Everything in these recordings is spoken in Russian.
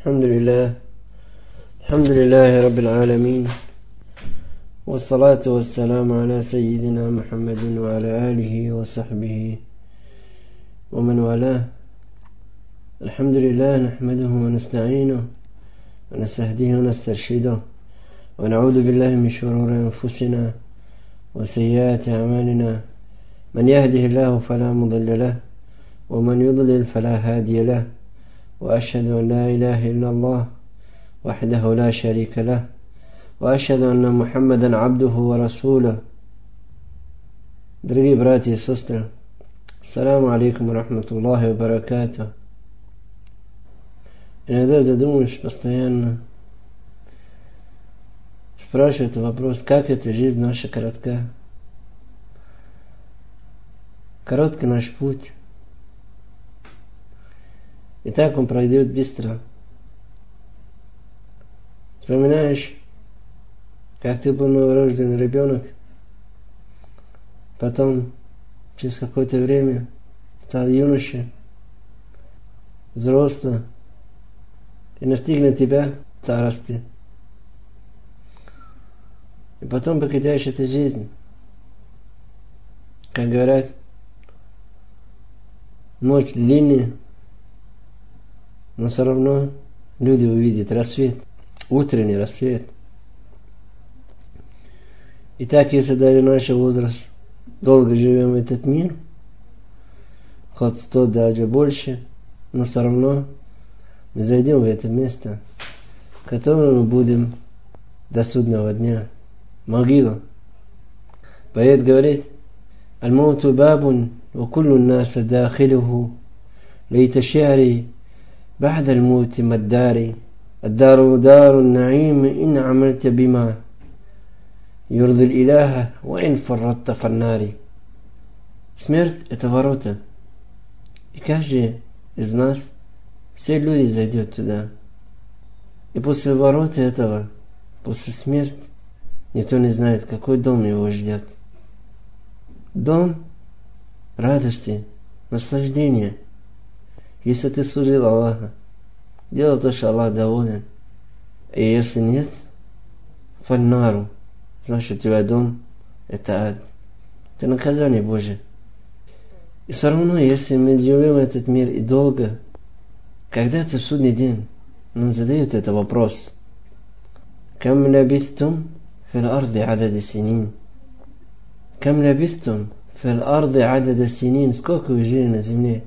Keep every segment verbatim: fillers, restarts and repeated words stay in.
الحمد لله الحمد لله رب العالمين، والصلاة والسلام على سيدنا محمد وعلى آله وصحبه ومن والاه. الحمد لله نحمده ونستعينه ونستهديه ونسترشده، ونعوذ بالله من شرور أنفسنا وسيئات أعمالنا. من يهده الله فلا مضل له، ومن يضلل فلا هادي له. وأشهد أن لا إله إلا الله وحده لا شريك له، وأشهد أن محمدا عبده ورسوله. Дорогие братья и сестры, ассаламу алейкум рахматуллахи ва баракату. Иногда задумаешь постоянно, спрашивает вопрос, как эта жизнь наша коротка. Короткий наш путь. И так он пройдет быстро. Вспоминаешь, как ты был новорожденный ребенок, потом через какое-то время стал юношей, взрослый, и настигнет тебя старости. И потом покидаешь эту жизнь. Как говорят, ночь длинная, но все равно люди увидят рассвет, утренний рассвет. Итак, если даже наш возраст долго живем в этот мир, хоть сто даже больше, но все равно мы зайдем в это место, в котором мы будем до судного дня. Могила. Поэт говорит: «Аль-мауту бабун, ва куллу наса дахилуху, лейта ши'ри بعد الموت ما الدار الدار دار النعيم إن عملت بما يرضي الإله وإن فرطت في النار». Смерть — это ворота, и каждый из нас, все люди зайдет туда. И после ворота этого, после смерти, никто не знает, какой дом его ждет. Дом радости, наслаждения. Если ты служил Аллаху, делал то, что Аллах доволен. И если нет, фаннару, значит, у тебя дом — это ад. Это наказание Божие. И все равно, если мы живем в этот мир и долго, когда-то в судный день нам задают этот вопрос: «Кам лабithtum фил арди адада синин?» «Кам лабithtum фил арди адада синин?» Сколько вы жили на земле?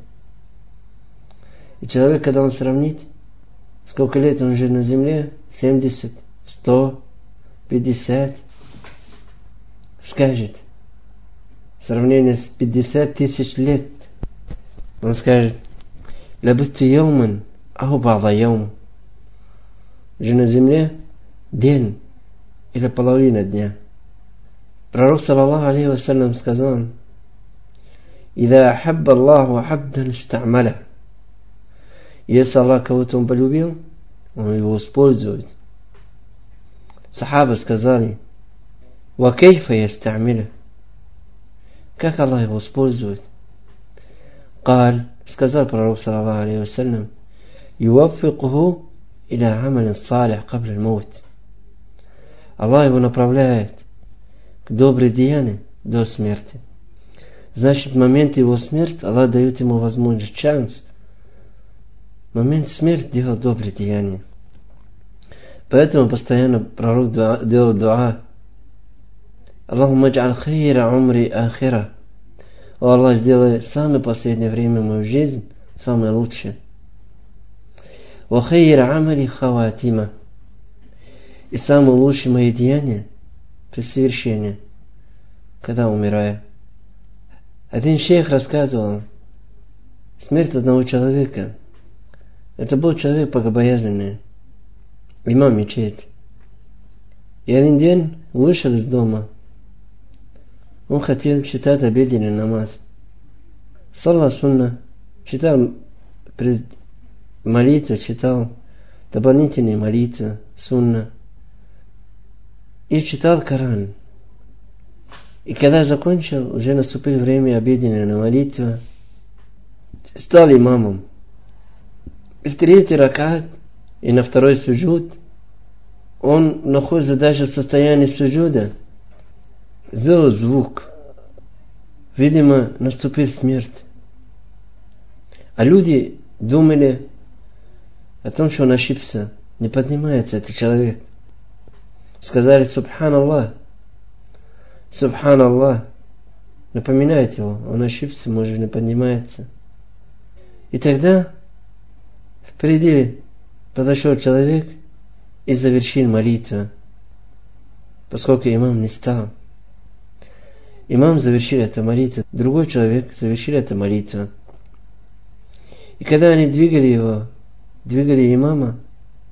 И человек, когда он сравнит, сколько лет он жил на земле, семьдесят, сто, пятьдесят, скажет, сравнение с пятьдесят тысяч лет, он скажет: «Лабитту йоман ау ба'да йом». Жил на земле день или половина дня. Пророк, саллаллаху алейхи ва саллям, сказал: «Ида ахабба Аллаху абдан истамаля». Если Аллах кого-то он полюбил, он его использует. Сахабы сказали: «Ва кейфа ястамиля». Как Аллах его использует? Каль, сказал пророк, саллаллаху алейхи ва саллям: «Юваффикуху иля амалин салих кабля аль-маут». Аллах его направляет к добрым деяниям до смерти. Значит, в момент его смерти Аллах дает ему возможность, шанс, в момент смерти делать добрые деяния. Поэтому постоянно пророк делал дуа: «Аллахумма дж'аль хайра умри ахира». О Аллах, сделай самое последнее время мою жизнь самое лучшее. «Ва хайра амали хаватима». И самое лучшее мои деяния при совершении, когда умираю. Один шейх рассказывал смерть одного человека. Это был человек богобоязненный, имам мечети. И один день вышел из дома. Он хотел читать обеденный намаз. Салла сунна, читал пред молитву, читал дополнительные молитвы, сунна. И читал Коран. И когда закончил, уже наступило время обеденной молитвы, стал имамом. И в третий ракат и на второй суджуд, он находится даже в состоянии суджуда, сделал звук. Видимо, наступит смерть. А люди думали о том, что он ошибся. Не поднимается этот человек. Сказали: Субханаллах, Субханаллах. Напоминает его, он ошибся, может, не поднимается. И тогда впереди подошел человек и завершил молитву, поскольку имам не стал. Имам завершил эту молитву, другой человек завершил эту молитву. И когда они двигали его, двигали имама,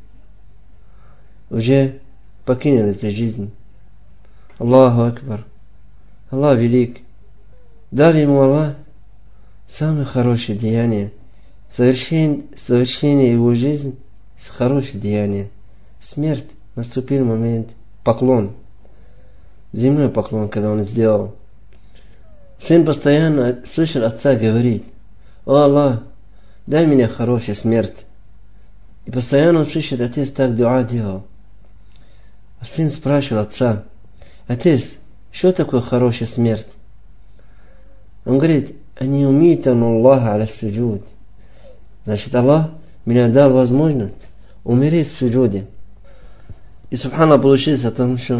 уже покинул эту жизнь. Аллаху Акбар. Аллах велик. Дал ему Аллах самое хорошее деяние. Совершение, совершение его жизни с хорошее деяние. Смерть. Наступил момент. Поклон. Земной поклон, когда он сделал. Сын постоянно слышал отца говорить: «О Аллах, дай мне хорошую смерть». И постоянно он слышит: отец так дуа делал. А сын спрашивал отца: «Отец, что такое хорошая смерть?» Он говорит: «Они умеют Аллаха аля суджуд». Значит, Аллах меня дал возможность умереть в суджуде. И субхана получилось о том, что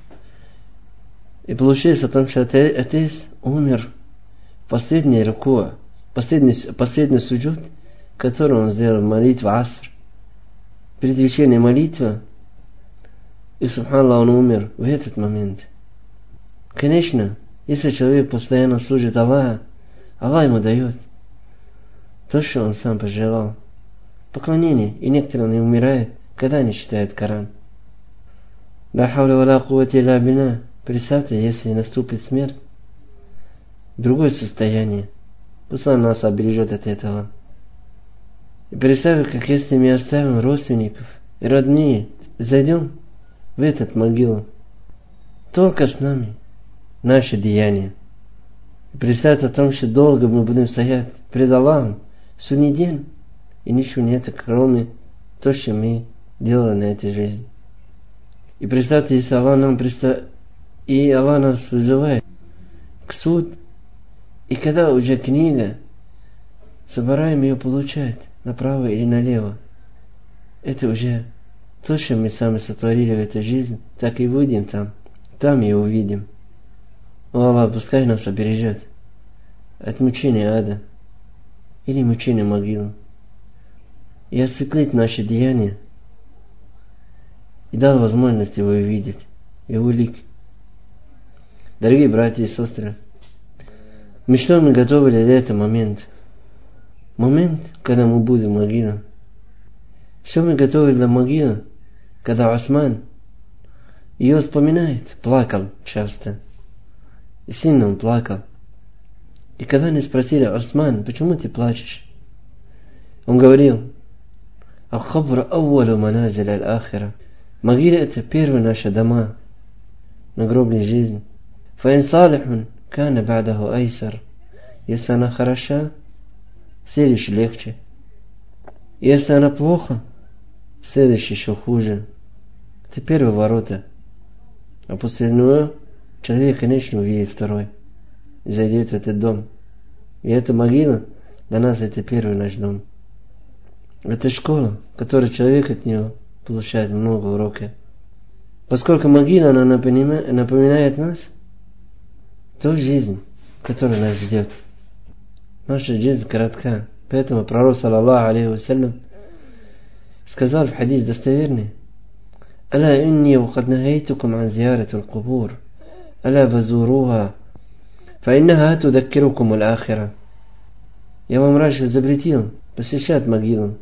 И получилось о том, что отец умер в последней руку, последний, последний суджуд, который он сделал, молитва Аср. Перед вечерней молитвой, и субханаллах, он умер в этот момент. Конечно, если человек постоянно служит Аллаху, Аллах ему дает то, что он сам пожелал. Поклонение. И некоторые не умирают, когда не читают Коран. Ла хауля ва ла куввата илля билля. Представьте, если наступит смерть, другое состояние. Пусть Allah нас обережет от этого. И представьте, как если мы оставим родственников и родные, зайдем в этот могилу, только с нами наши деяния. И представьте о том, что долго мы будем стоять пред Аллахом судный день, и ничего нет, кроме того, что мы делали на этой жизни. И представьте, если Аллах нам представ... И Аллах нас вызывает к суд. И когда уже книга, собираем ее получать направо или налево. Это уже то, что мы сами сотворили в этой жизни, так и выйдем там. Там и увидим. О Аллах, пускай нас обережет от мучения ада или мучения могилы. И осветлить наши деяния. И дал возможность его увидеть. Его лик. Дорогие братья и сестры, мы что мы готовили для этого момента? Момент, когда мы будем в могиле. Что мы готовили для могилы, когда Осман ее вспоминает, плакал часто. И сильно он плакал. И когда они спросили: Осман, почему ты плачешь? Он говорил: Ал-Хабр аввалу маназиль аль-Ахира. Могила — это первые наши дома на гробной жизни. فإن صالح كان بعده أيسر. Если она хороша, следующий легче. Если она плохо, следующий еще хуже. Это первые ворота. А после него человек, конечно, увидит второй. И зайдет в этот дом. И эта могила для нас — это первый наш дом. Это школа, в которой человек от нее получает много уроков. Поскольку могила, она напоминает нас ту жизнь, которая нас ждет. Наша жизнь коротка. Поэтому пророк, саллаллаху алейхи вассалям, сказал в хадис достоверный: «Аля инни вакад нахайтукум ан зиярати аль-кубур, аля фазуруха, фа иннаха tudakkirukum аль-ахира». Я вам раньше запретил посещать могилу.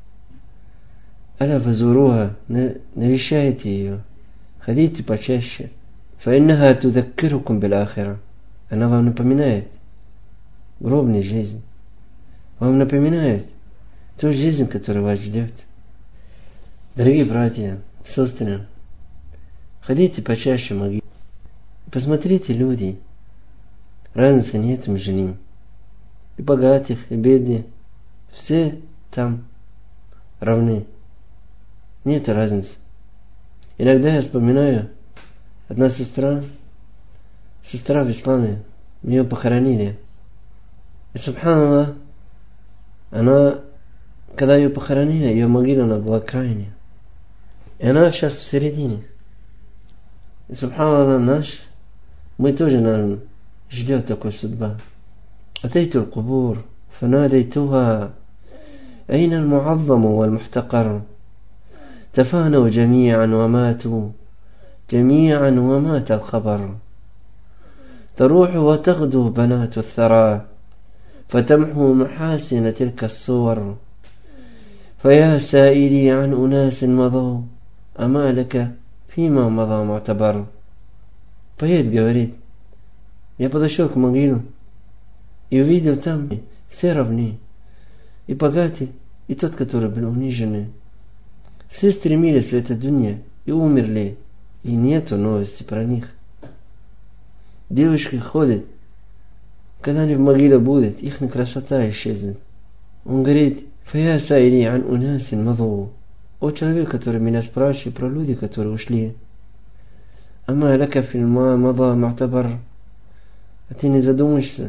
Аля фазуруха, навещайте ее, ходите почаще. Фа иннаха tudakkirukum bil-ахира. Она вам напоминает гробную жизнь. Вам напоминает ту жизнь, которая вас ждет. Дорогие братья, сестры, ходите почаще в могилу. Посмотрите, люди, разницы нет между ними. И богатых, и бедных, все там равны. Нет разницы. Иногда я вспоминаю, одна сестра, сестра в исламе, ее похоронили. И, субханаллах, она, когда ее похоронили, ее могила она была крайне. И она сейчас в середине. И, субханаллах, наш, мы тоже, наверное, ждем такой судьбы. أتيت القبور فناديتها أين المعظم والمحتقر تفانوا جميعا وماتوا جميعا ومات الخبر تروح وتغدو بنات الثرى فتمحو محاسن تلك الصور فيا سائلي عن أناس مضوا أما لك فيما مضى معتبر. Поэт говорит, я подошел к могилу и увидел там все равны, и богатый, и тот, который был униженный. Все стремились в этой дуне и умерли, и нету новости про них. Девушки ходят, когда они в могиле будут, их красота исчезнет. Он говорит, «Фая сайри ан унасин мадху». О человек, который меня спрашивает про люди, которые ушли. «Ама лака фильма мада махтабар». А ты не задумаешься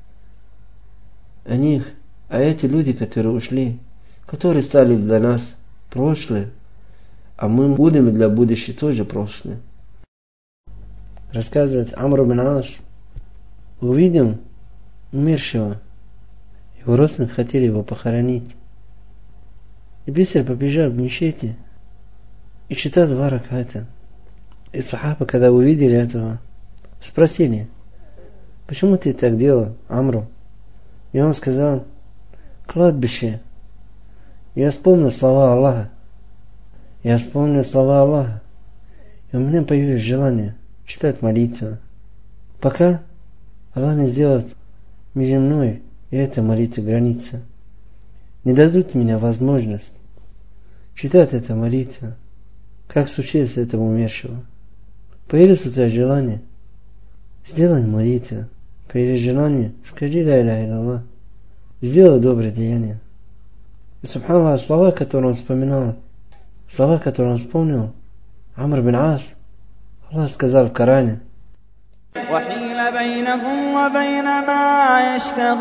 о них, а эти люди, которые ушли, которые стали для нас прошлое, а мы будем для будущего тоже прошлое. Рассказывает Амр бин Ас, увидел умершего, его родственники хотели его похоронить, и быстро побежал в мечети и читал два раката. И сахаба, когда увидели этого, спросили, почему ты так делал, Амру? И он сказал, кладбище. Я вспомнил слова Аллаха. Я вспомнил слова Аллаха. И у меня появилось желание читать молитву. Пока Аллах не сделает между мной и этой молитвой граница. Не дадут мне возможность читать эту молитву, как случилось этому умершего. Появилось у тебя желание, сделай молитву. Появилось желание, скажи ля иляха илlallah, сделай доброе деяние. И, субханаллах, слова, которые он вспоминал, слова, которые он вспомнил, Амр бин Ас, Аллах сказал в Коране, وحيل بينهم وبين ما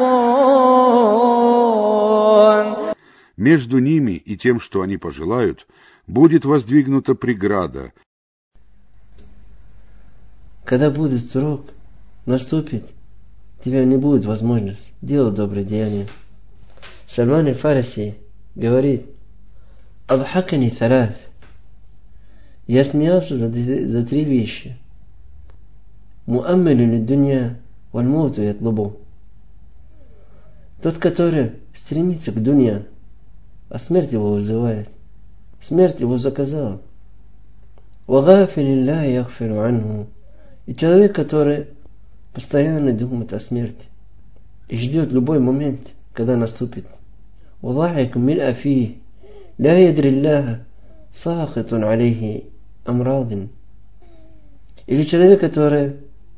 يشتهون. Между ними и тем, что они пожелают, будет воздвигнута преграда. Когда будет срок, наступит, тебе не будет возможность делать добрые деяния. Сальман аль-Фариси говорит, «Адхакани талат». Я смеялся за, за три вещи. Муаммилю лид-дунья валь-мауту ятлубу. Тот, который стремится к дунья, а смерть его вызывает. Смерть его заказала. Вагафилилля яхфиру анху. И человек, который постоянно думает о смерти и ждет любой момент, когда наступит. Валлахикум миль афи ля ядрилляха сахатун алейхи амрадин. Или человек, который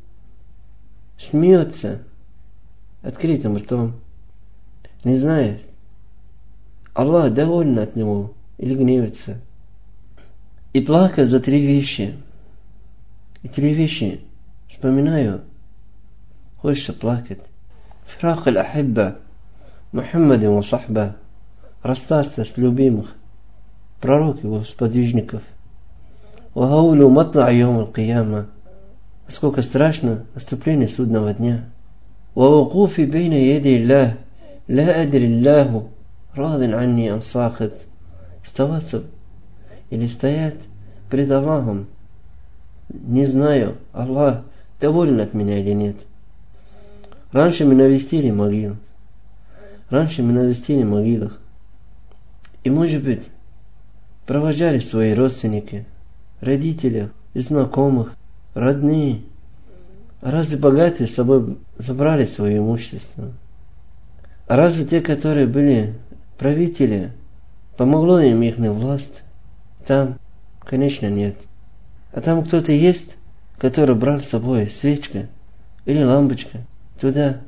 смеется открытым ртом, не знает, Аллах доволен от него или гневится. И плакать за три вещи. И три вещи вспоминаю, хочется плакать. Фирак аль-ахибба Мухаммадин ва сахба. Расстаться с любимых пророк его сподвижников. Вагаулю матла йом аль-кияма. Сколько страшно наступление судного дня. Вавакуфи бейна яди Аллах. Ла адри Аллаху радин анни ам сахат. Оставаться или стоять пред Аллахом. Не знаю, Аллах доволен от меня или нет. Раньше мы навестили могилу. Раньше мы навестили могилах. И, может быть, провожали свои родственники, родители, знакомых, родные. А разве богатые с собой забрали свое имущество? А разве те, которые были правители, помогло им их власть? Там, конечно, нет. А там кто-то есть, который брал с собой свечка или лампочка? Туда,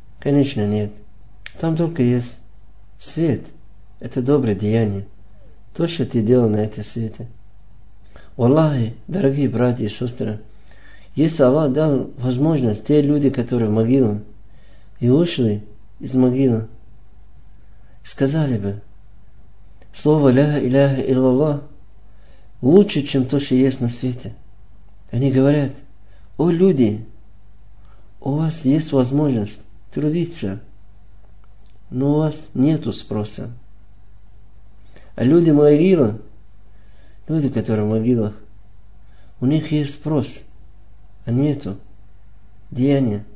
конечно, нет. Там только есть свет. Это доброе деяние. то, что ты делал на этом свете. Аллахи, дорогие братья и сестры, если Аллах дал возможность, те люди, которые в могилу и ушли из могилы, сказали бы, слово «Ля иляха иллаллах» лучше, чем то, что есть на свете. Они говорят: о люди, у вас есть возможность трудиться, но у вас нету спроса. А люди могилы, люди, которые в могилах, у них есть спрос, а нету деяния.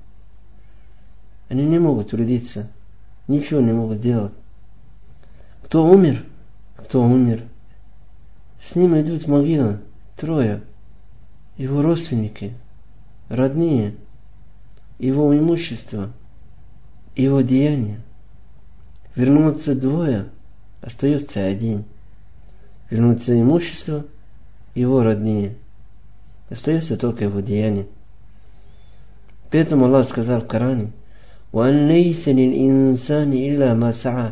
Они не могут трудиться, ничего не могут сделать. Кто умер, кто умер, с ним идут в могилу трое, его родственники, родные, его имущество, его деяния. Вернутся двое, остается один. Вернутся имущество, его родные, остается только его деяние. Поэтому Аллах сказал в Коране: وَأَنْ لَيْسَ لِلْإِنسَانِ إِلَّا مَا سَعَى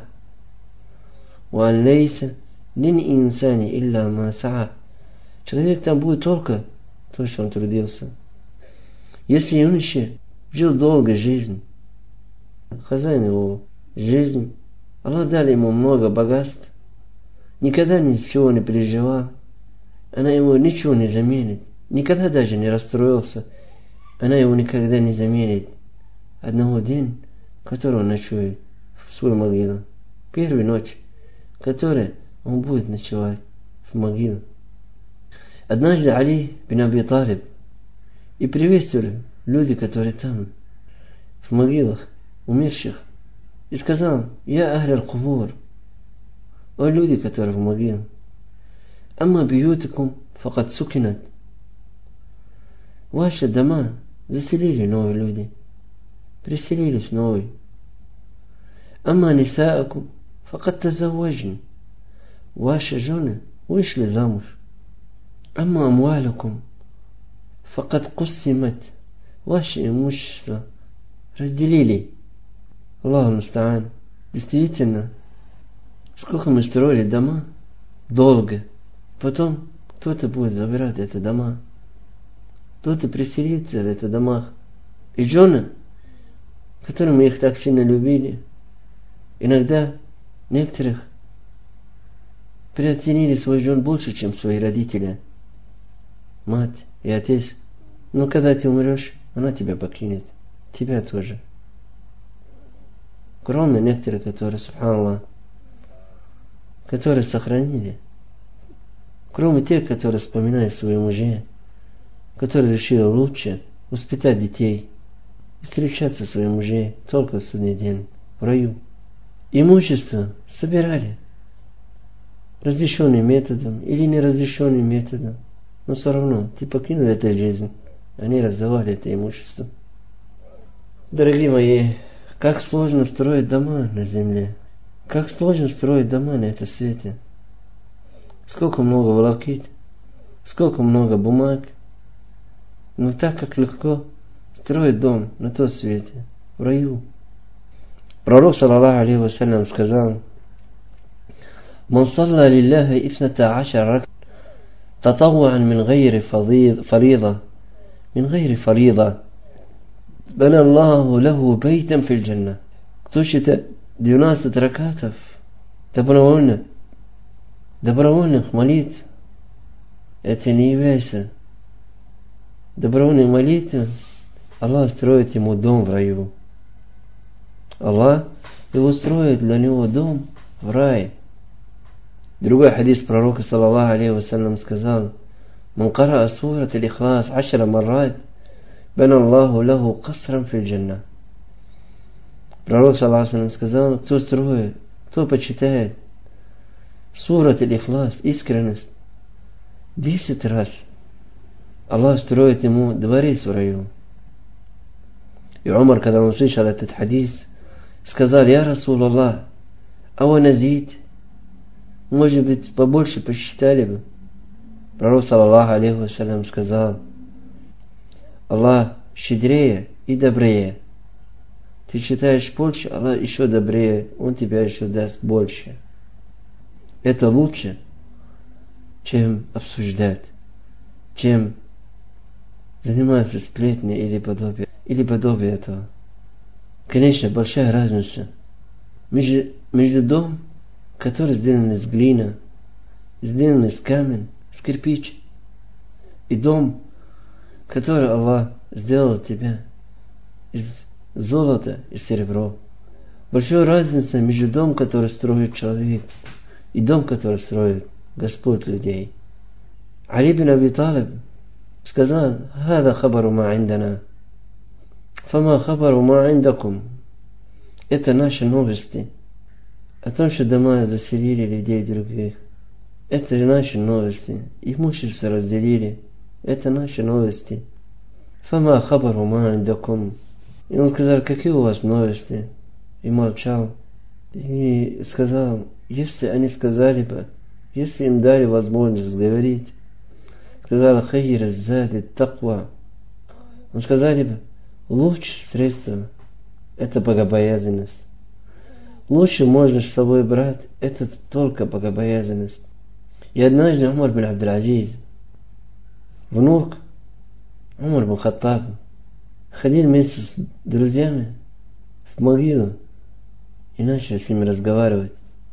وَأَنْ لَيْسَ لِلْإِنسَانِ إِلَّا مَا سَعَى. Человек там будет только то, что он трудился. Если юноша жил долгой жизнью, хозяин его жизни, Аллах дал ему много богатств, никогда ничего не переживал, она ему ничего не заменит, никогда даже не расстроился, она его никогда не заменит. Одного дня, который он ночует в свою могилу, первой ночи, которой он будет ночевать в могилу. Однажды Али бин Аби Талиб и приветствовали люди, которые там, в могилах умерших, и сказал: «Я ахля аль-кубур», о люди, которые в могиле, «Амма бьютикум факад сукинат», ваши дома заселили новые люди, приселились новые. «Амма нисаакум факад тазавважни», ваши жены вышли замуж. «Амма амвалукум факад куссимат», ваше имущество разделили. Аллаху муста'ан. Действительно, сколько мы строили дома, долго. Потом кто-то будет забирать эти дома. Кто-то приселится в этих домах. И жены, которым мы их так сильно любили, иногда некоторых переоценили свой жен больше, чем свои родители, мать и отец. Но когда ты умрешь, она тебя покинет. Тебя тоже. Кроме некоторых, которые, субханаллах, которые сохранили. Кроме тех, которые вспоминают своих мужей, которые решили лучше воспитать детей и встречаться со своими мужей только в судный день, в раю. Имущество собирали разрешенным методом или неразрешенным методом, но все равно ты покинул эту жизнь, они раздавали это имущество. Дорогие мои, как сложно строить дома на земле, как сложно строить дома на этом свете. Сколько много волокит, сколько много бумаг, но так как легко строить дом на том свете, в раю. Пророк, саллаллаху алейхи вассалям, сказал: «Ман салла лилляхи итната ашар рак татавуан мин гайри фарида, мин гайри фарида, бана Аллаху лаху бейтан фил джанна». Кто считает двенадцать ракатов добровольно, добровольных молитв, это не является добровольной молитвой, Аллах строит ему дом в раю. Аллах его строит для него дом в рай. Другой хадис пророка, саллаллаху алейхи вассалям, сказал: «Ман караа сурат аль-Ихлас ашра маррат, бана Аллаху лаху касран фил джанна». Пророк, саллаллаху алейхи вассалям, сказал: кто строит, кто почитает сурат аль-Ихлас, искренность, десять раз, Аллах строит ему дворец в раю. И Умар, когда он услышал этот хадис, сказал: «Я Расул Аллах, а вы назид, может быть, побольше посчитали бы». Пророк, саллаллаху алейхи вассалям, сказал: Аллах щедрее и добрее. Ты считаешь больше, Аллах еще добрее, Он тебя еще даст больше. Это лучше, чем обсуждать, чем заниматься сплетней или подобие, или подобие этого. Конечно, большая разница между, между домом, который сделан из глины, сделан из камня, из кирпич, и дом, который Аллах сделал тебя из золота и серебра. Большая разница между домом, который строит человек, и дом, который строит Господь людей. Али бин Аби Талиб сказал: «Хада хабару ма индана, фама хабару ма индакум». Это наши новости о том, что дома заселили людей других. Это наши новости. Имущество разделили. Это наши новости. Фама хабару ма индакум. И он сказал: какие у вас новости? И молчал. И сказал: если они сказали бы, если им дали возможность говорить, сказал: хайр аззади таква. Он сказали бы: лучшее средство — это богобоязненность. Лучше можно с собой брать — это только богобоязненность. И однажды Умар бин Абдул-Азиз, внук Умар бин Хаттаб, ходил вместе с друзьями в могилу и начал с ними разговаривать.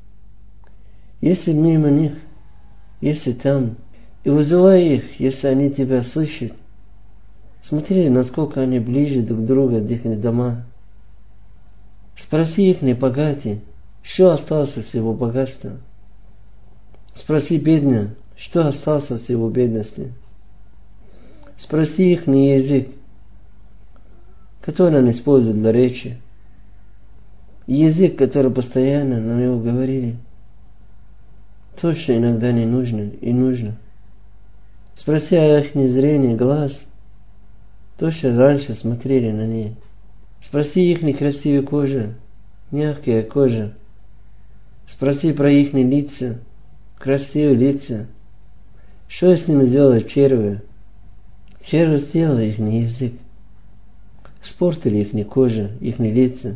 Если мимо них, если там, и вызывай их, если они тебя слышат, смотри, насколько они ближе друг к другу, их дома. Спроси их, не богатые, что осталось с его богатства. Спроси бедного, что осталось с его бедности. Спроси их на язык, который он использует для речи. Язык, который постоянно на него говорили. То, что иногда не нужно и нужно. Спроси о их зрении глаз. То, что раньше смотрели на ней. Спроси их некрасивая кожа, мягкая кожа. Спроси про их лица, красивые лица. Что с ними сделали черви? Черви сделали их язык. Спортили их кожу, их лица.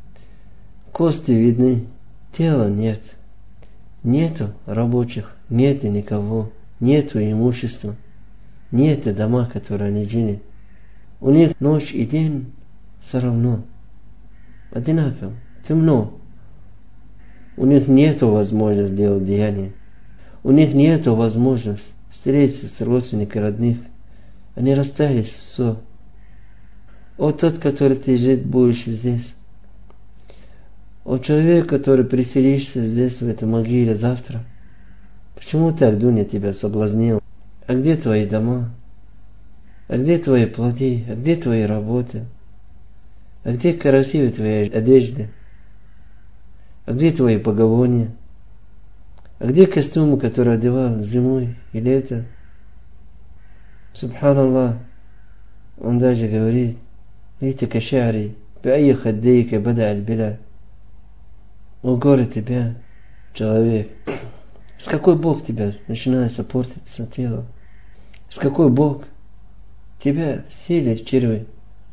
Кости видны, тела нет. Нету рабочих, нету никого, нету имущества, нету дома, которые они жили. У них ночь и день все равно, одинаково, темно. У них нету возможности делать деяния. У них нету возможности встретиться с родственниками родных. Они расстались, все. О тот, который ты жить будешь здесь. О человек, который приселишься здесь, в этой могиле завтра. Почему так Дуня тебя соблазнил? А где твои дома? А где твои плоды? А где твои работы? А где красивые твои одежды? А где твои погоны? А где костюмы, которые одевал зимой и лето? Субханаллах. Он даже говорит: эти кашари, бай хаддейка бада аль-биля. О горе тебя, человек. С какой Бог тебя начинается портиться тело? С какой Бог тебя сели черви?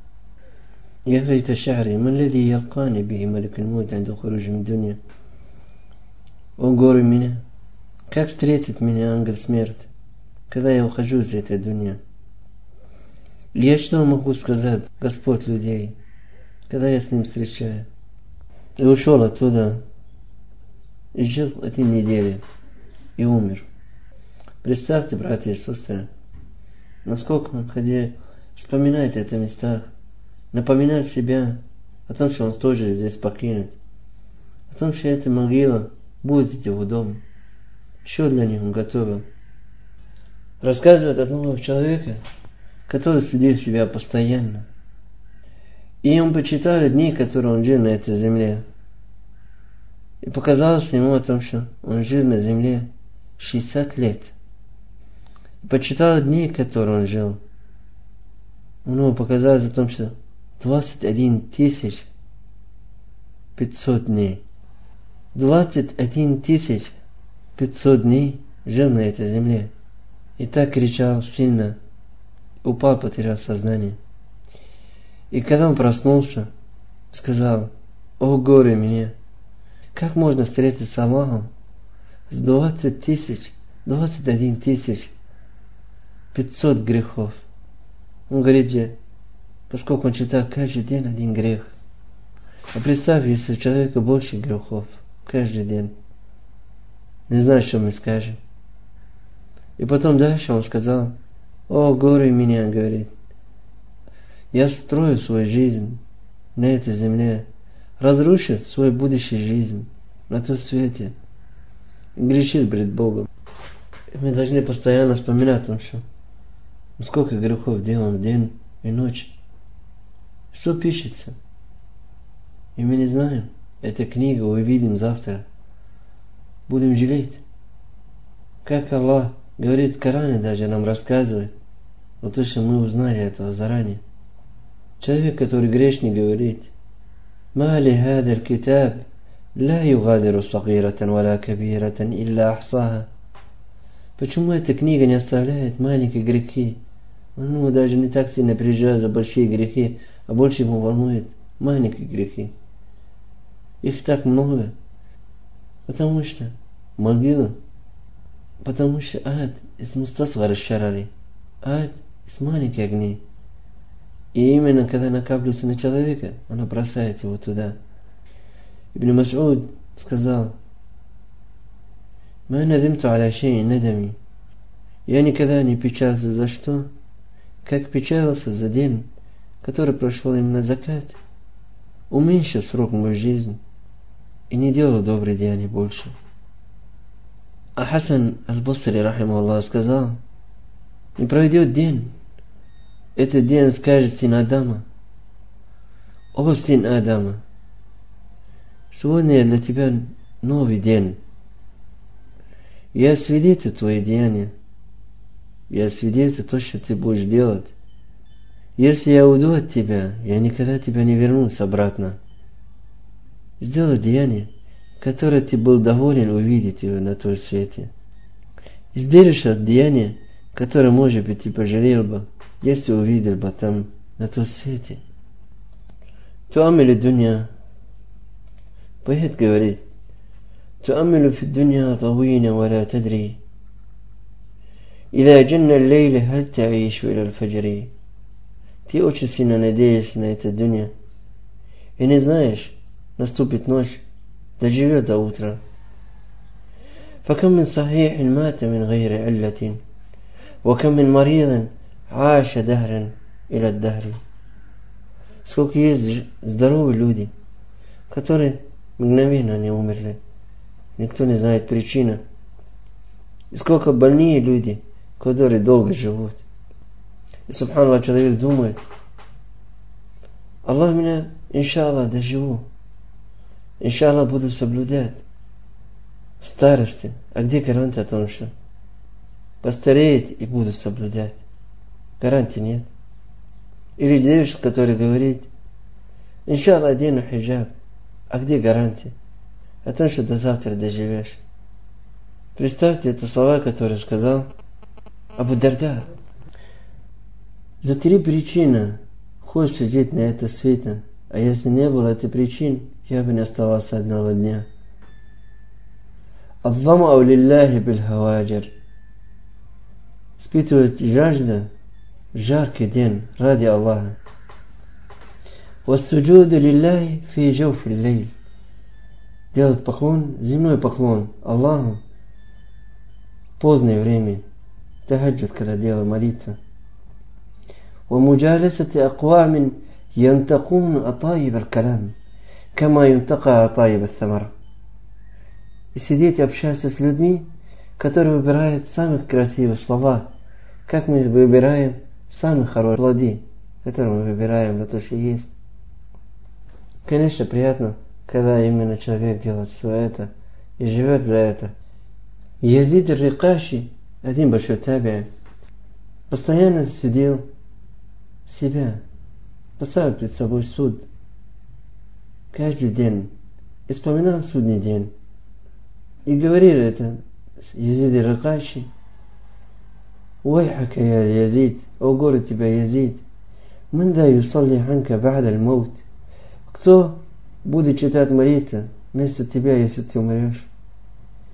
يا ليت شعري من الذي يلقاني به ملك الموت عند خروج من الدنيا. О горе меня, как встретит меня ангел смерти, когда я ухожу из этой дуньи? Я что могу сказать, Господь людей, когда я с ним встречаю? И ушел оттуда, и жил один недели, и умер. Представьте, братья и сестры, насколько он ходил, вспоминает это местах, напоминает себя о том, что он тоже здесь покинет, о том, что эта могила будет его дом, что для них он готовил. Рассказывает о одного человека, который судил себя постоянно. И он почитал дни, которые он жил на этой земле. И показалось ему о том, что он жил на земле шестьдесят лет. И почитал дни, которые он жил. Ему показалось о том, что двадцать один тысяч пятьсот дней. двадцать один тысяч пятьсот дней жил на этой земле. И так кричал сильно, упал, потерял сознание. И когда он проснулся, сказал: о горе мне, как можно встретиться с Аллахом с двадцать тысяч двадцать один тысяч пятьсот грехов. Он говорит же, поскольку он читал каждый день один грех. А представь, если у человека больше грехов каждый день. Не знаю, что мы скажем. И потом дальше он сказал, о, горе меня, говорит. Я строю свою жизнь на этой земле, разрушит свою будущую жизнь на том свете. И грешит перед Богом. И мы должны постоянно вспоминать о том, что сколько грехов делаем в день и ночь. Что пишется? И мы не знаем. Эта книга увидим завтра. Будем жалеть. Как Аллах говорит в Коране, даже нам рассказывает, вот то, что мы узнали этого заранее. Человек, который грешник, говорит, «Ма ли хадер китаб, ла югадиру сагиратан валя кабиратан илля ахсаха». Почему эта книга не оставляет маленькие грехи? Он даже не так сильно переживает за большие грехи, а больше ему волнует маленькие грехи. Их так много. Потому что могила, потому что ад из мустасгара шарари, ад из маленьких огней. И именно когда накапливается на человека, она бросает его туда. Ибн Мас'уд сказал, «Ма надимту аля шей'ин надами». Я никогда не печался за что, как печалился за день, который прошел именно закат, уменьшил срок моей жизни и не делал добрые деяния больше. А Хасан аль-Басри, рахимахуллах, сказал, не пройдет день, этот день скажет сын Адама, о сын Адама, сегодня для тебя новый день. Я свидетель твоих деяний. Я свидетель то, что ты будешь делать. Если я уйду от тебя, я никогда тебя не вернусь обратно. Сделай деяние, которое ты был доволен увидеть его на том свете. Изберешь от деяния, которое, может быть, ты пожалел бы, если увидел бы там на том свете. Туамилю дунья. Поэт говорит, تؤمل في الدنيا طويلا ولا تدري إذا جن الليل هل تعيش إلى الفجر. Ты очень сильно надеешься на эту дунью и не знаешь, наступит ночь, доживет до утра. فكم من صحيح مات من غير علة وكم من مريض عاش دهرا إلى الدهر. Сколько есть здоровые люди, которые мгновенно не умерли. Никто не знает причину. И сколько больные люди, которые долго живут. И, субханаллах, человек думает, Аллах меня, иншаллах, доживу. Иншаллах, буду соблюдать в старости. А где гарантия о том, что постареет и буду соблюдать? Гарантии нет. Или девушка, которая говорит, иншаллах, одену хиджаб. А где гарантия о том, что до завтра доживешь? Представьте, это слова, которые сказал Абу Дарда. За три причины хочешь жить на этом свете, а если не было этой причин, я бы не оставался одного дня. Аддамау лилляхи билхаваджир. Испытывать жажда в жаркий день ради Аллаха. Вассуджуду лилляхи фи джауфи лейль. Делать поклон, земной поклон Аллаху в позднее время, тахаджуд, когда делаю молитву. ومجالسة أقوام ينتقون أطايب الكلام كما ينتقى أطايب الثمر. И сидеть и общаться с людьми, которые выбирают самых красивых слова, как мы выбираем самые хорошие плоды, которые мы выбираем на то, что есть. Конечно, приятно, когда именно человек делает все это и живет за это. Язид ар-Рикаши, один большой таби, постоянно сидел себя, поставил перед собой суд каждый день и вспоминал судный день. И говорил это Язид ар-Рикаши: «Вайхака я Язид, о горе тебя, Язид, ман да юсалли ханка ба'да аль-маут». Кто будет читать молитву вместо тебя, если ты умрешь?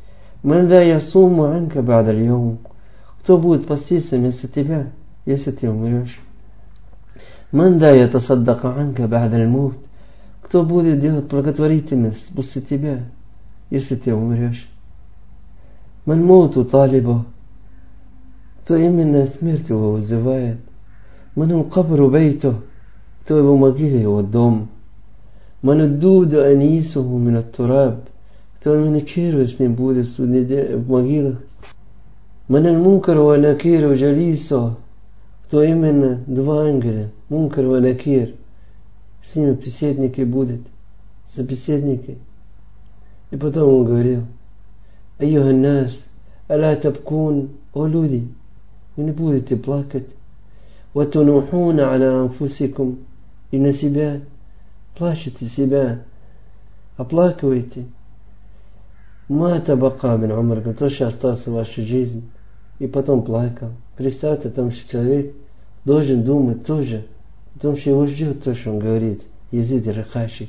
Ман да ясуму анка ба'да аль-йом. Кто будет поститься вместо тебя, если ты умрешь? Ман да ятасаддака анка ба'да аль-мут. Кто будет делать благотворительность после тебя, если ты умрешь? Ман муту талибу. Кто именно смерть его вызывает? Ман аль-кабру бейту. Кто его могиле, его дом? Ман аддуду анисуху мин ат-тураб. Кто именно червь с ним будет в могилах? Ман аль-мункар ва накир джалису. Кто именно два ангела, мункар ва накир, с ними беседники будут, собеседники. И потом он говорил: Айюхан нас, аля табкун, о люди, вы не будете плакать. Ва тунухуна аля анфусикум, и на себя, плачете себя, оплакивайте. Ма табака мин умрикум, то, что остался в вашей жизни. И потом плакал. Представьте о том, что человек должен думать тоже о том, что его ждет то, что он говорит, Язид Рахаши.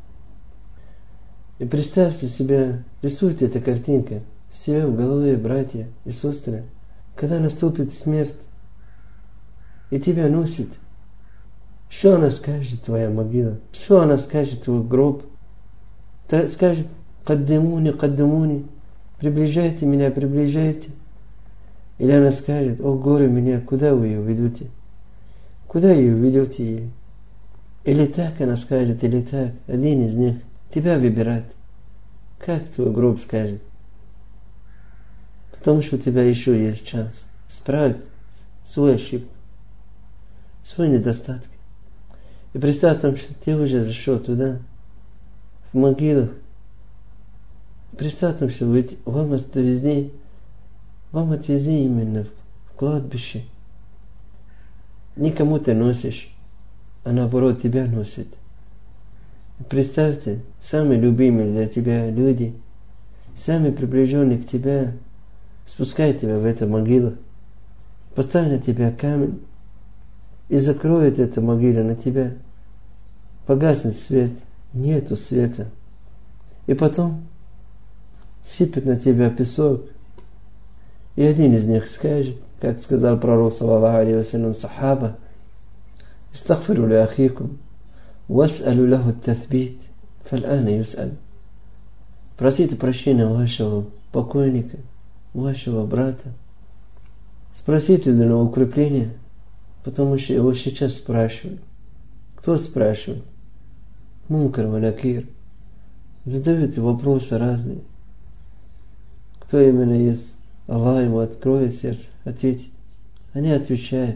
И представьте себя, рисуйте эту картинку себе в голове, братья и сестры, когда наступит смерть и тебя носит. Что она скажет, твоя могила? Что она скажет, твой гроб? Та скажет: каддимуни, каддимуни, приближайте меня, приближайте. Или она скажет: о горе меня, куда вы ее ведете? Куда ее ведете ей? Или так она скажет, или так. Один из них тебя выбирает. Как твой гроб скажет? Потому что у тебя еще есть шанс исправить свою ошибку, свои недостатки. И представь том, что ты уже зашел туда, в могилах. Представь том, что вы, вам отвезли, вам отвезли именно в кладбище. Никому ты носишь, а наоборот тебя носит. Представьте, самые любимые для тебя люди, самые приближенные к тебе, спускают тебя в эту могилу, поставят на тебя камень и закроют эту могилу на тебя. Погаснет свет, нету света. И потом сыпет на тебя песок. И один из них скажет, как сказал пророк, саллаллаху алейхи вассалям, сахаба: «Истагфиру ли ахикум, вас'алю лаху ат-татбит, фал'ана юс'аль». Просите прощения у вашего покойника, у вашего брата. Спросите для него укрепления, потому что его сейчас спрашивают. Кто спрашивает? Мункар ва накир. Задают вопросы разные. Кто именно есть? Аллах ему откроет сердце, ответит. Они отвечают.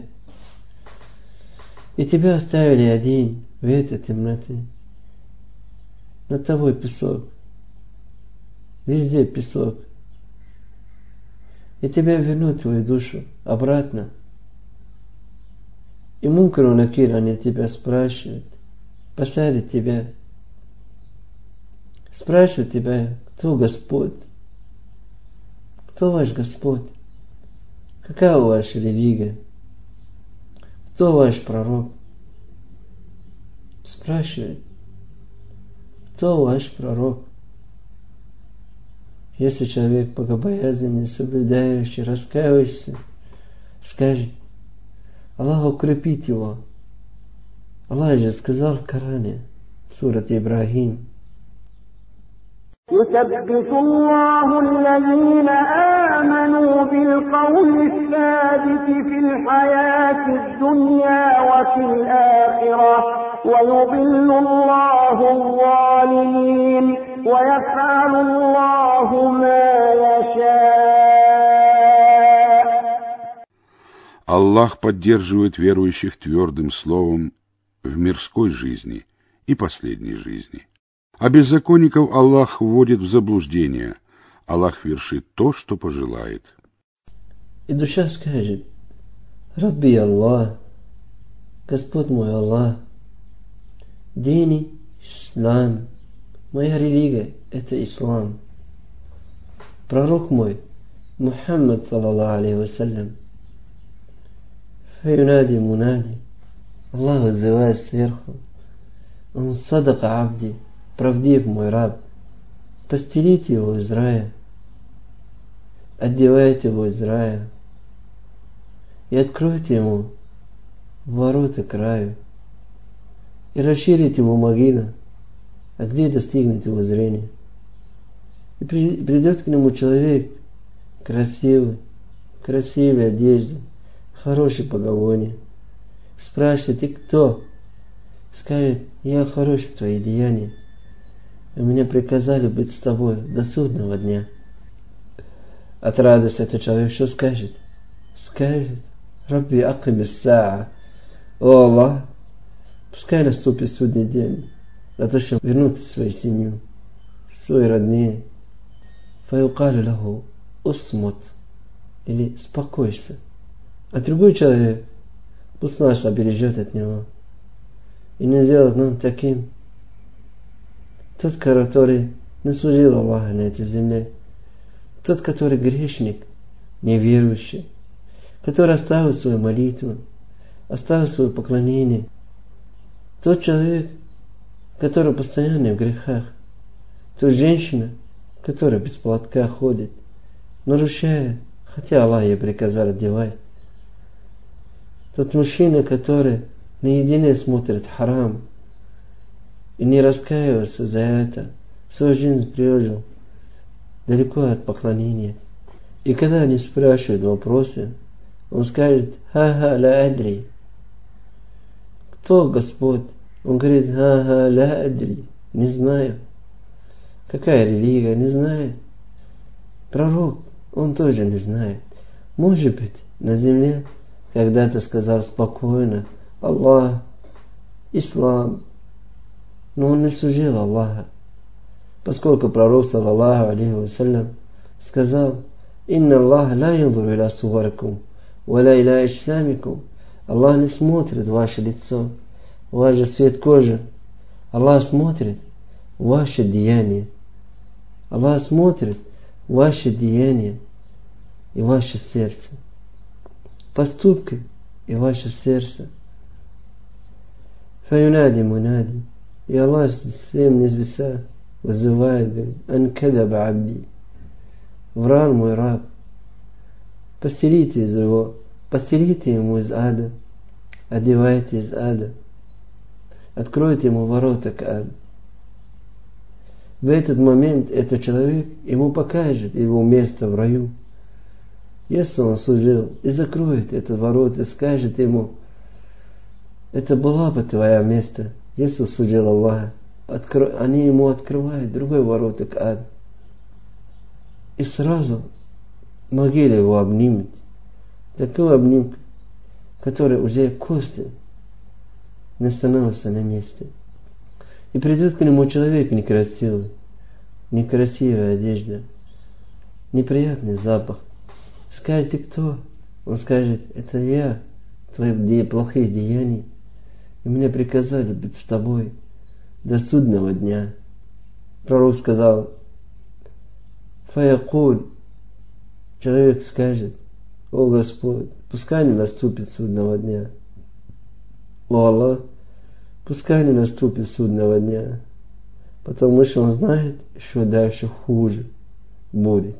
И тебя оставили один в этой темноте. Над тобой песок. Везде песок. И тебя вернут твою душу обратно. И мункар ва накир, они тебя спрашивают, посадят тебя, спрашивают тебя: кто Господь? Кто ваш Господь? Какая ваша религия? Кто ваш пророк? Спрашивает: кто ваш пророк? Если человек богобоязненный, соблюдающий, раскаивающийся, скажет: Аллах укрепит его. Аллах же сказал в Коране, в сурате Ибрахим: يثبت الله الذين آمنوا بالقول الثابت في الحياة الدنيا وفي الآخرة ويضل الله الظالمين ويفعل الله ما يشاء. Аллах поддерживает верующих твердым словом в мирской жизни и последней жизни. А беззаконников Аллах вводит в заблуждение. Аллах вершит то, что пожелает. И душа скажет: Рабби Аллах, Господь мой Аллах, дини ислам, моя религия — это ислам. Пророк мой Мухаммад, саллаллаху алейхи вассалям. Фаюнади мунади, Аллах отзывает сверху: Он садака абди, правдив мой раб, постелите его из рая. отдевает его из рая и откроет ему ворота к раю и расширит его могила, а где достигнет его зрение. И придет к нему человек красивый, в красивой одежде, в хорошей погоне. Спрашивает: ты кто? Скажет: я хорош в твои деяния, и меня приказали быть с тобой до судного дня. От радости этот человек что скажет? Скажет: Рабби аким ас-саа. О Аллах, пускай наступит судный день, за то, чтобы вернуться в свою семью, в свои родные. Фаюкалю лаху усмут, или спокойся. А другой человек пусть нас обережет от него и не сделает нам таким. Тот, который не служил Аллаху на этой земле, тот, который грешник, неверующий, который оставил свою молитву, оставил свое поклонение, тот человек, который постоянно в грехах, тот женщина, которая без платка ходит, нарушает, хотя Аллах ей приказал одевать, тот мужчина, который наедине смотрит харам и не раскаивается за это, свою жизнь прожил далеко от поклонения. И когда они спрашивают вопросы, он скажет: ха-ха ла адри. Кто Господь? Он говорит: ха-ха ла адри. Не знаю. Какая религия? Не знает. Пророк? Он тоже не знает. Может быть, на земле когда-то сказал спокойно: Аллах, ислам. Но он не служил Аллаха, поскольку пророк, саллаллаху алейхи вассалям, сказал: инна Аллаха ла янзуру иля суварикум, ва ла иля иджсамикум. Аллах не смотрит в ваше лицо, ваш цвет кожи. Аллах смотрит ваше деяние. Аллах смотрит ваше деяние и ваше сердце. Поступки и ваше сердце. Фаюнади мунади. И Аллах с всем небеса вызывает, говорит: анкадаба абди. Врал мой раб. Постелите из его, постелите ему из ада, одевайте из ада, откройте ему ворота к аду. В этот момент этот человек ему покажет его место в раю. Если он служил, и закроет этот ворот и скажет ему: это была бы твое место, если служил Аллах. Откро... Они ему открывают другой ворота к аду. И сразу могила его обнимет. Такой обнимка, который уже кости не становится на месте. И придет к нему человек некрасивый, некрасивая одежда, неприятный запах. Скажет: ты кто? Он скажет: это я, твои плохие деяния, и мне приказали быть с тобой до судного дня. Пророк сказал: фаякуль, человек скажет: о Господь, пускай не наступит судного дня. О Аллах, пускай не наступит судного дня, потому что он знает, что дальше хуже будет.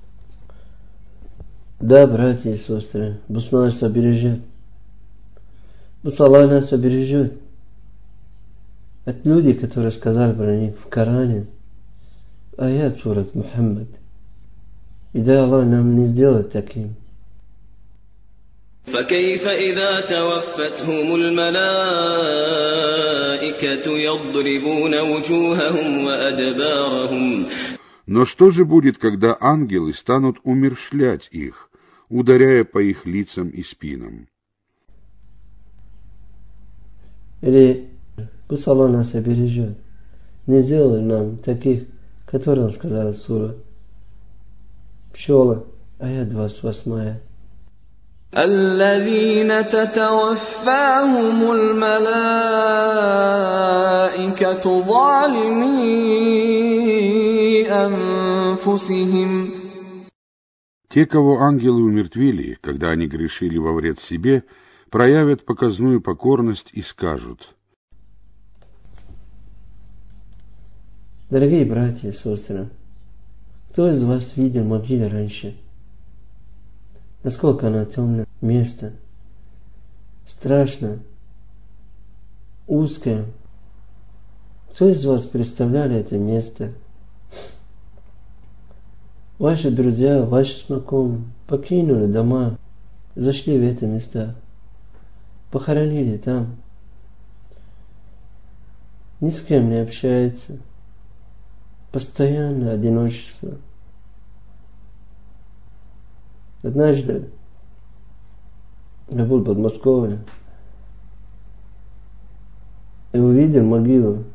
Да, братья и сестры, пусть нас обережет. Пусть Аллах нас обережет от людей, которые сказали про них в Коране, аят сурат Мухаммад. И да, Аллах нам не сделает таким. فكيف إذا توفتهم الملائكة يضربون وجوههم وأدبارهم. Но что же будет, когда ангелы станут умерщвлять их, ударяя по их лицам и спинам? Или пусть Аллах нас обережет. Не сделай нам таких, которые он сказал сура Пчела, аят двадцать восемь. الذين تتوفاهم الملائكة ظالمي أنفسهم. Те, кого ангелы умертвили, когда они грешили во вред себе, проявят показную покорность и скажут: дорогие братья и сестры, кто из вас видел могилы раньше? Насколько оно темное место, страшно, узкое. Кто из вас представляли это место? Ваши друзья, ваши знакомые покинули дома, зашли в эти места, похоронили там. Ни с кем не общается. Постоянное одиночество. Однажды я был в Подмосковье и увидел могилу,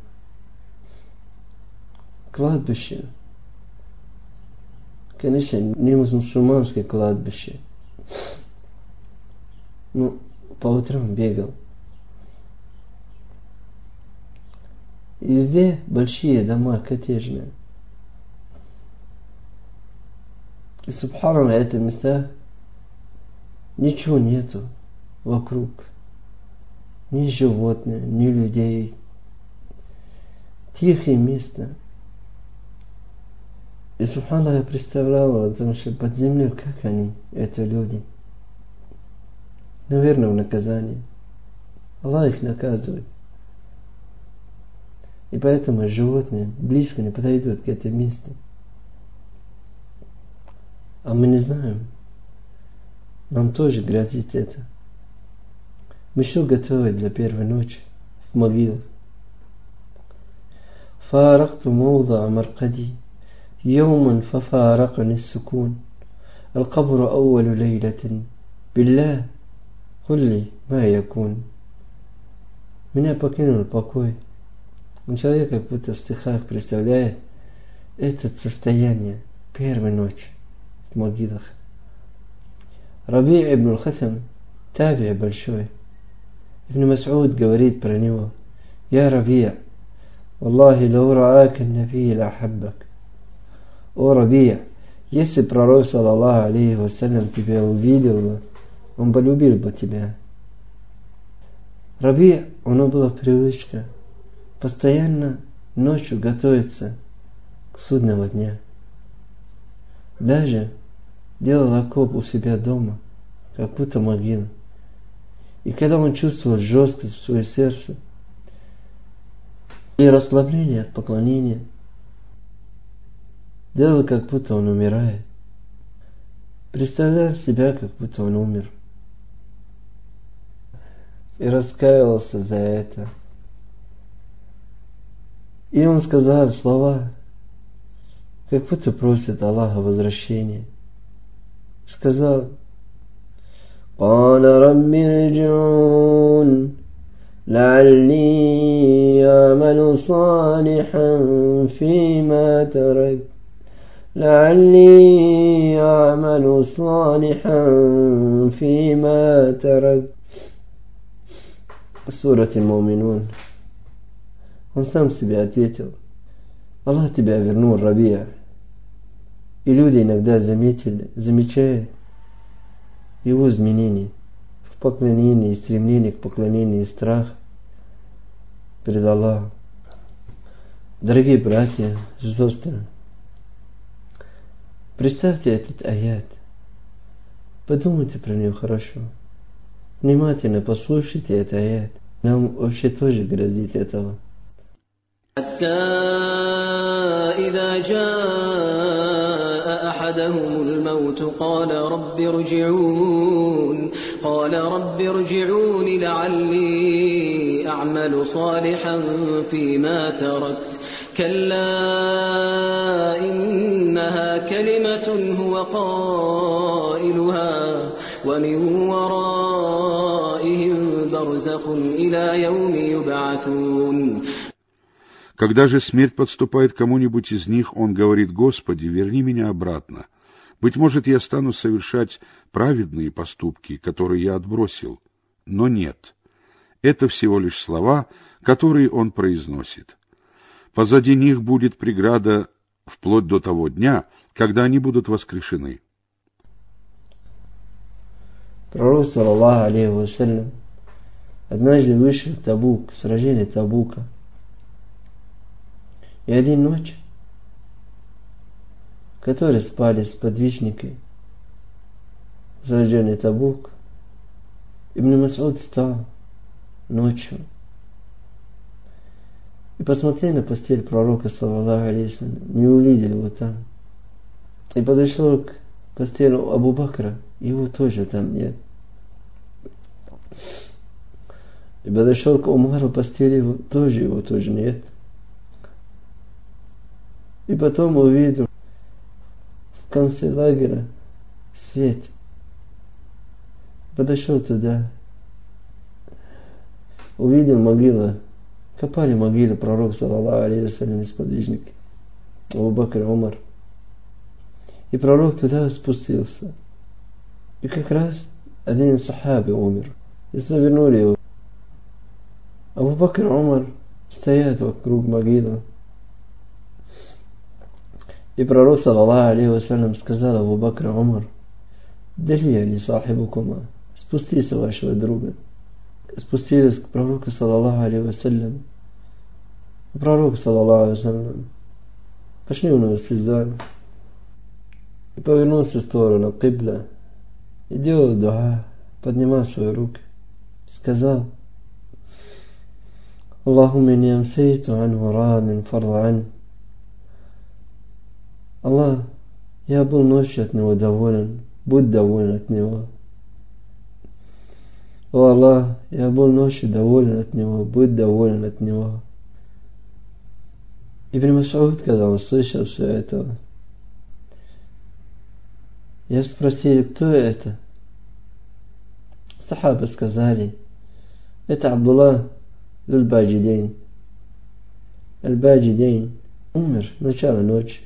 кладбище. Конечно, не мусульманское кладбище. Ну, по утрам бегал. И везде большие дома коттеджные. И субханаллах, это места ничего нету вокруг. Ни животных, ни людей. Тихое место. И субханаллах, я представлял, потому что под землей, как они, эти люди. Наверное, в наказании. Аллах их наказывает. И поэтому животные близко не подойдут к этому месту. А мы не знаем. Нам тоже грозит это. Мы что готовы для первой ночи в могилах? فارقت موضع مرقدي يوما ففارقني السكون القبر أول ليلة بالله قل لي ما يكون. Меня покинул покой. Он человек как будто в стихах представляет это состояние первой ночи в могилах. Раби ибн аль-Хатам, таби большой. Ибн Мас'уд говорит про него: «Я Раби, Аллахи лау раак ан-наби ла хаббак». О Раби, если пророк саллаллаху алейхи вассалям тебя увидел бы, он полюбил бы тебя. Раби, у него была привычка постоянно ночью готовиться к судному дня. Даже делал окоп у себя дома, как будто могила. И когда он чувствовал жесткость в своем сердце и расслабление от поклонения, делал, как будто он умирает. Представлял себя, как будто он умер. И раскаивался за это. И он сказал слова, как будто просит Аллаха возвращения. Сказал: قال رب ارجعون لعلي أعمل صالحا فيما تركت لعلي أعمل صالحا فيما تركت. Сура Аль-Муминун. Он сам себе ответил: Аллах тебя вернул, Рабия. И люди иногда заметили, замечают его изменения в поклонении, стремлении к поклонению и страх перед Аллахом. Дорогие братья, сестры, представьте этот аят, подумайте про него хорошо, внимательно послушайте этот аят. Нам вообще тоже грозит этого. حتى إذا جاء أحدهم الموت قال رب ارجعون قال رب ارجعون لعلي أعمل صالحا فيما تركت كلا إنها كلمة هو قائلها ومن ورائهم برزخ إلى يوم يبعثون. Когда же смерть подступает к кому-нибудь из них, он говорит: «Господи, верни меня обратно. Быть может, я стану совершать праведные поступки, которые я отбросил». Но нет. Это всего лишь слова, которые он произносит. Позади них будет преграда вплоть до того дня, когда они будут воскрешены. Пророк, саллаллаху алейхи вассалям, однажды вышел в Табук, сражение Табука. И один ночь, в которой спали сподвижники, сражение Табук, Ибн Мас'уд встал ночью и посмотрел на постель пророка, саллаллаху алейхи ва саллям, не увидел его там. И подошел к постели Абу Бакра, его тоже там нет. И подошел к Умару, постели его, тоже его тоже нет. И потом увидел в конце лагеря свет. Подошел туда, увидел могилу, копали могилу пророка, саллаллаху алейхи ва саллям, сподвижники, Абу Бакр, Умар. И пророк туда спустился. И как раз один из сахаби умер. И завернули его. Абу Бакр и Умар стоят вокруг могилы. И пророк, саллаллаху алейхи ва саллям, сказал Абу Бакр и Умар: «Дали ли сахибукума, спустись вашего друга». Спустились к пророку, саллаллаху алейхи ва саллям. Пророк, саллаллаху алейхи ва саллям, пошли у него слезами. И повернулся в сторону Кибла и делал дуа, поднимал свои руки. Сказал: «Аллахумма инни амсайту анху радин фарда ан». Аллах, я был ночью от него доволен, будь доволен от него. О Аллах, я был ночью доволен от него, будь доволен от него. Ибн Мас'уд, когда он слышал все это, я спросил, кто это? Сахабы сказали: это Абдуллах Аль-Баджидейн. Аль-Баджидейн умер в начало ночи.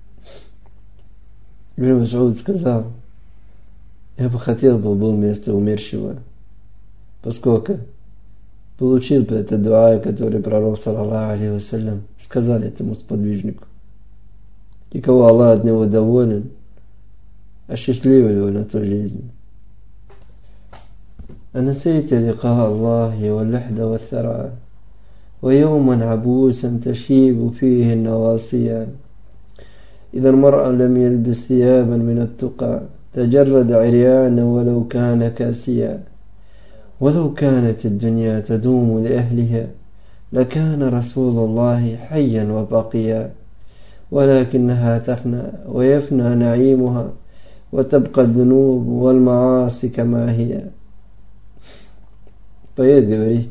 Ибн Мас'уд сказал: я бы хотел бы был вместо умершего, поскольку получил бы это дуа, который пророк, саллаллаху алейхи ва саллям, сказал этому сподвижнику. И кого Аллах от него доволен, осчастливил его на ту жизнь. أنسيت لقاء الله واللحد والثرى ويوما عبوسا تشيب فيه النواصي إذا المرء لم يلبس ثيابا من التقى تجرد عريانا ولو كان كاسيا ولو كانت الدنيا تدوم لأهلها لكان رسول الله حيا وبقيا ولكنها تفنى ويفنى نعيمها وتبقى الذنوب والمعاصي كما هي. Поэт говорит: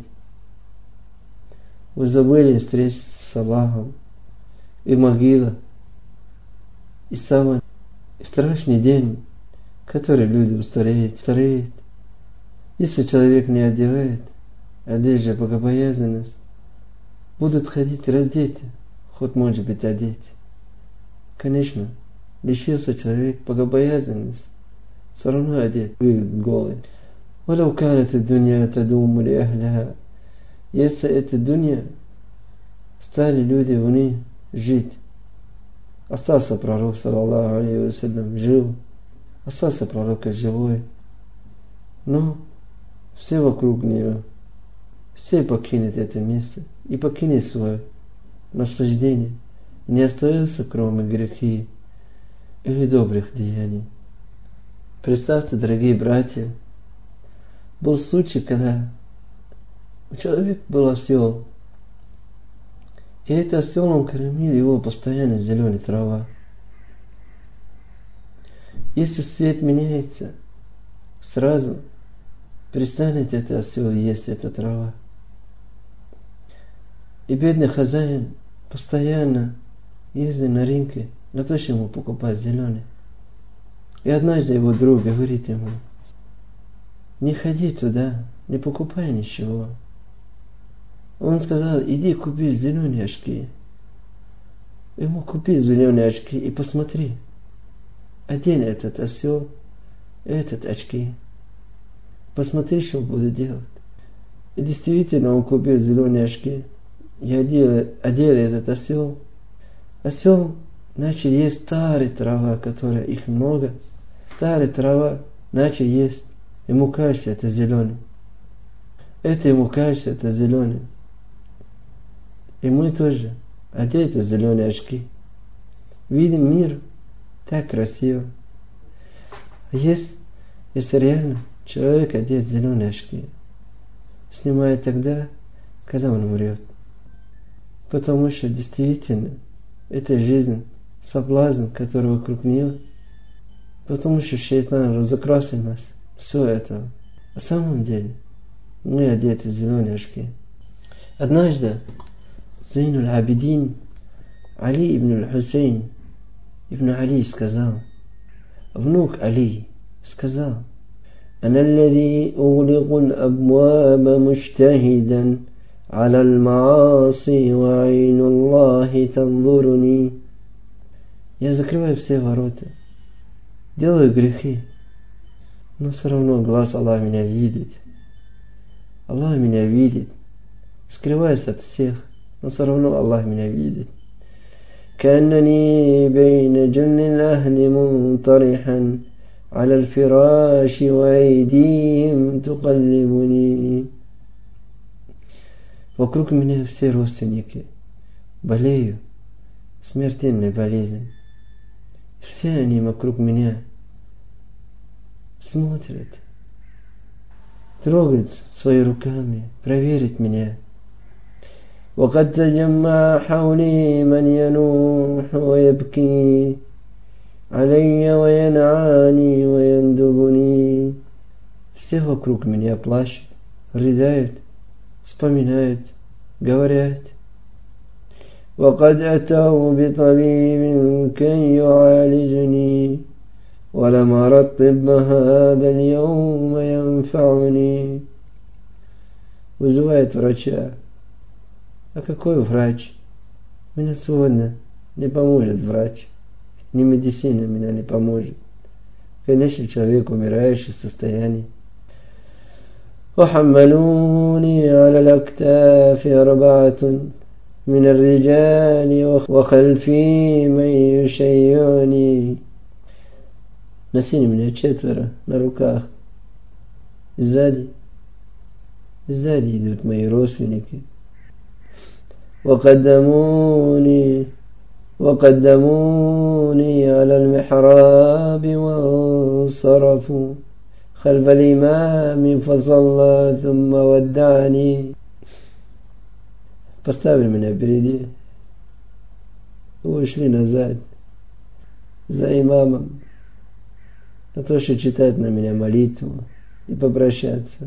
вы забыли встреч с Аллахом, и могила, и самый страшный день, который люди устареют, стареют. Если человек не одевает одежду богобоязненность, будут ходить раздеты, хоть может быть одеть. Конечно, лишился человек богобоязненности, все равно одет, выйдет голый. ولو كانت الدنيا تدوم لأهلها, если эта дунья стали люди в ней жить. Остался пророк, саллаллаху алейхи ва саллям, жил, остался пророк живой, но все вокруг нее, все покинут это место и покинут свое наслаждение, и не остается кроме грехи или добрых деяний. Представьте, дорогие братья, был случай, когда у человека был осел, и этот осел, он кормил его постоянно зеленой трава. Если свет меняется, сразу перестанет этот осел есть эта трава. И бедный хозяин постоянно ездил на рынке для того, чтобы ему покупать зеленый. И однажды его друг говорит ему: не ходи туда, не покупай ничего. Он сказал: иди купи зеленые очки. Ему купи зеленые очки и посмотри, одень этот осел, этот очки. Посмотри, что он будет делать. И действительно он купил зеленые очки и одел, одел этот осел. Осел начал есть старая трава, которая их много. Старая трава начал есть. Ему кажется, это зеленый. Это ему кажется, это зеленый. И мы тоже одеты в зеленые очки. Видим мир так красиво. Есть Если реально человек одет в зеленые очки, снимает тогда, когда он умрет. Потому что действительно эта жизнь, соблазн, который вокруг нее, потому что шайтан разукрасил нас, все это. На самом деле мы одеты в зеленые очки. Однажды Зейнуль Абидин Али ибн Хусейн ибн Али сказал, внук Али сказал: أنا الذي أغلق الأبواب مجتهدا على المعاصي وعين الله تنظرني. Я закрываю все ворота, делаю грехи, но все равно глаз Аллаха меня видит. Аллах меня видит, скрываюсь от всех, но все равно Аллах меня видит. كأنني بين جن الأهل منطرحا على الفراش وأيديهم تقلبني. Вокруг меня все родственники. Болею смертельной болезнью. Все они вокруг меня смотрят, трогают своими руками, проверить меня. وقد تجمع حولي من ينوح ويبكي علي وينعاني ويندبني. Все вокруг меня плачут, рыдают, вспоминают, говорят: وقد أتوا بطبيب كي يعالجني ولم أر الطب هذا اليوم ينفعني. Вызывает врача. А какой врач? Меня сегодня не поможет врач. Ни медицина меня не поможет. Конечно, человек умирающий в состоянии. وحملوني على الأكتاف أربعة من الرجال وخلفي من يشيعني. Носили меня четверо на руках. Сзади, сзади идут мои родственники. وقدموني وقدموني على المحراب وانصرفوا خلف الإمام فصلى ثم ودعني. Поставили меня впереди, ушли назад за имамом, на то, что читать на меня молитву и попрощаться.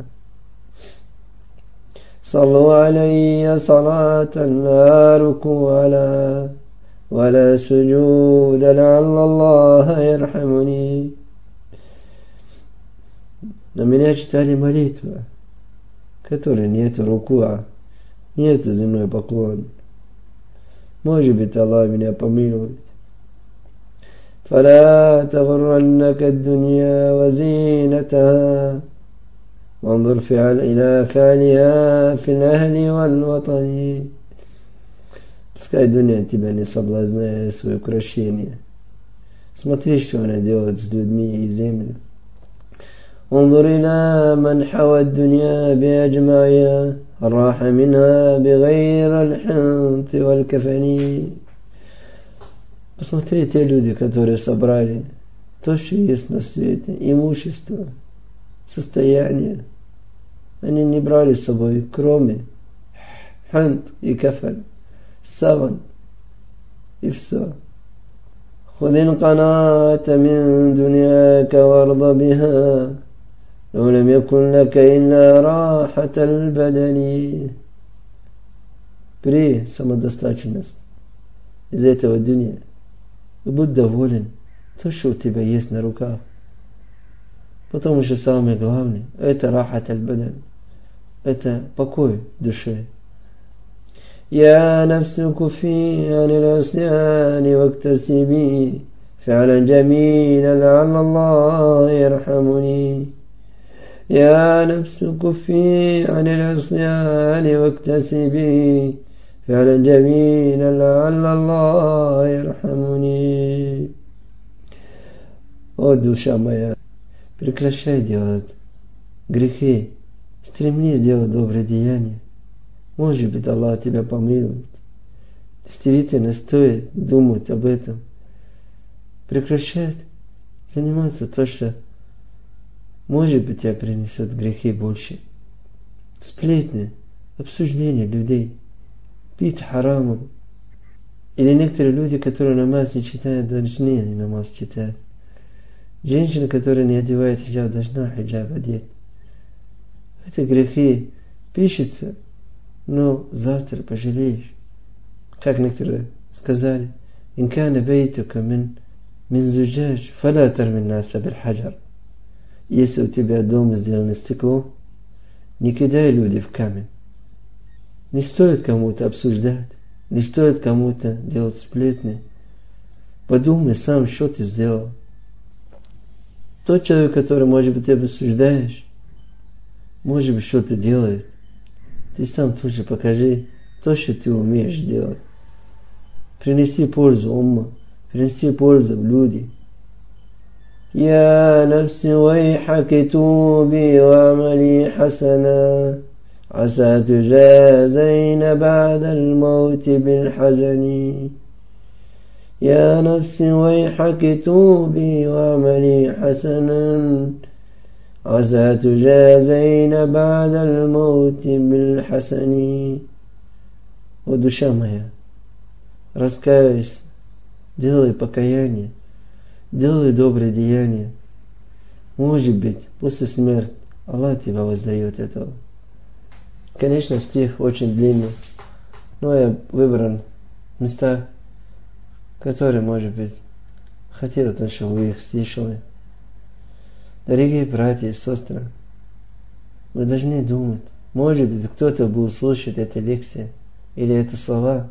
صلوا علي صلاة لا ركوع لها ولا سجود لعل الله يرحمني. На меня читали молитву, которой нету рукуа, нету земной поклон. Может быть, Аллах меня помилует. فلا تغرنك الدنيا وزينتها وانظر فعل إلى فعلها في الأهل والوطن. Пускай дуня тебя не соблазняет свое украшение. Смотри, что она делает с людьми и землей. انظر إلى من حوى الدنيا بأجمعها راح منها بغير الحنط والكفن. Посмотри, те люди, которые собрали то, что есть на свете, имущество, состояние, они не брали с собой, кроме хант и кафаль, саван и все. خذ القناعة من دنياك وارض بها لو لم يكن لك إلا راحة البدن. При самодостаточность из этого дуня и будь доволен то, что у тебя есть на руках. Потому что самое главное — это рахат аль-бадан, это покой в душе. يا نفس كفي عن العصيان واكتسبي فعلا جميلا لعل الله يرحمني. يا نفس كفي عن العصيان واكتسبي فعلا جميلا لعل الله يرحمني. О, душа моя, прекращай делать грехи, стремись делать добрые деяния. Может быть, Аллах тебя помилует. Действительно, стоит думать об этом. Прекращать заниматься то, что может быть, тебя принесет грехи больше. Сплетни, обсуждения людей, пить харамом. Или некоторые люди, которые намаз не читают, должны они намаз читать. Женщина, которая не одевает хиджаб, должна хиджаб одеть. Это грехи пишется, но завтра пожалеешь. Как некоторые сказали, «Ин кана бейтука мин мин зуджаж, фала тармин наса биль хаджар». Если у тебя дом сделан из стекла, не кидай люди в камень. Не стоит кому-то обсуждать, не стоит кому-то делать сплетни. Подумай сам, что ты сделал. Тот человек, который, может быть, ты обсуждаешь, может быть, что-то делает. Ты сам тоже покажи то, что ты умеешь делать. Принеси пользу умма, принеси пользу в люди. يا نفس ويحك توبي واعملي حسنا عسى تجازين بعد الموت بالحزن يا نفس ويحك توبي واعملي حسنا عسى تجازين بعد الموت بالحسن. О, душа моя, раскаивайся, делай покаяние, делай добрые деяния. Может быть, после смерти Аллах тебя воздает этого. Конечно, стих очень длинный, но я выбрал места, которые, может быть, хотел, чтобы вы их слышали. Дорогие братья и сестры, мы должны думать. Может быть, кто-то будет слушать эту лекцию или эти слова.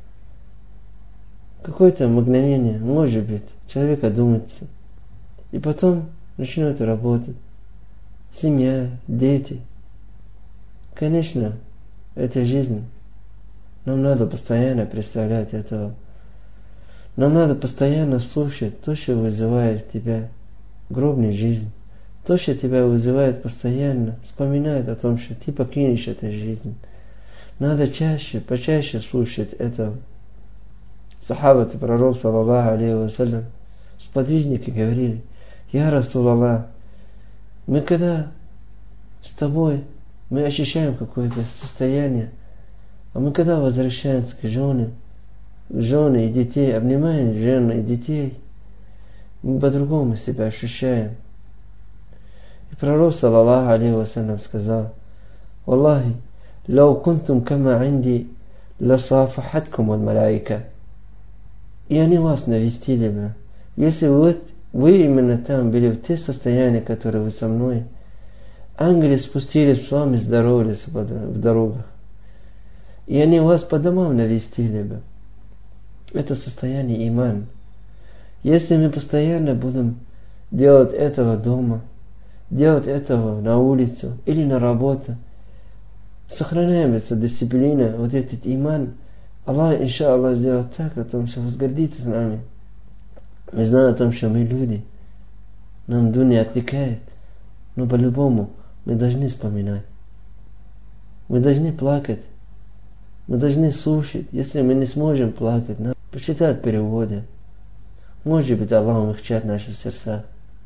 Какое-то мгновение, может быть, человек одумается. И потом начнет работать. Семья, дети. Конечно, это жизнь. Нам надо постоянно представлять этого. Нам надо постоянно слушать то, что вызывает в тебя гробную жизнь. То, что тебя вызывает постоянно, вспоминает о том, что ты покинешь эту жизнь. Надо чаще, почаще слушать этого. Сахабаты пророк, саллаллаху алейхи вассалям, сподвижники говорили: «Я Расул Аллах, мы когда с тобой, мы ощущаем какое-то состояние, а мы когда возвращаемся к жене, к жене и детей, обнимаем жену и детей, мы по-другому себя ощущаем». И пророк, саллаллаху алейхи вассалям, сказал: «Валлахи, лау кунтум кама инди, ласафахаткум аль малайка». И они вас навестили бы. Если вы, вы именно там были, в те состояния, которые вы со мной, ангелы спустились с вами, здоровались в дорогах. И они вас по домам навестили бы. Это состояние иман. Если мы постоянно будем делать этого дома, делать этого на улицу или на работу, сохраняется дисциплина, вот этот иман, Аллах, иншаллах, сделает так, о том, что возгордится с нами. Мы знаем о том, что мы люди. Нам дуня отвлекает. Но по-любому мы должны вспоминать. Мы должны плакать. Мы должны слушать. Если мы не сможем плакать, надо почитать переводы. Может быть, Аллах умягчает наши сердца.